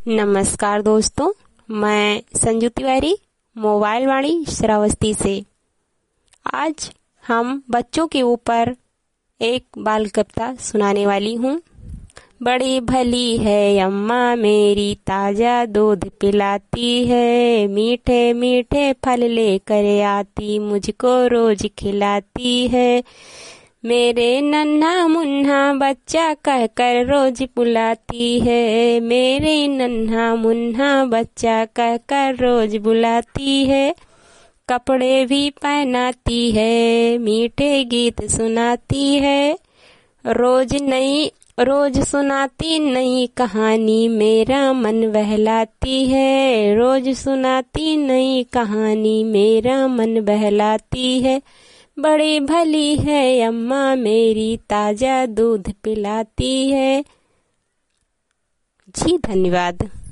नमस्कार दोस्तों, मैं संजू तिवारी मोबाइल वाणी श्रावस्ती से। आज हम बच्चों के ऊपर एक बाल कविता सुनाने वाली हूँ। बड़ी भली है अम्मा मेरी, ताजा दूध पिलाती है, मीठे मीठे फल लेकर आती, मुझको रोज खिलाती है। मेरे नन्हा मुन्ना बच्चा कहकर रोज बुलाती है, मेरे नन्हा मुन्ना बच्चा कहकर रोज बुलाती है। कपड़े भी पहनाती है, मीठे गीत सुनाती है, रोज सुनाती नई कहानी, मेरा मन बहलाती है, रोज सुनाती नई कहानी, मेरा मन बहलाती है। बड़ी भली है अम्मा मेरी, ताजा दूध पिलाती है। जी धन्यवाद।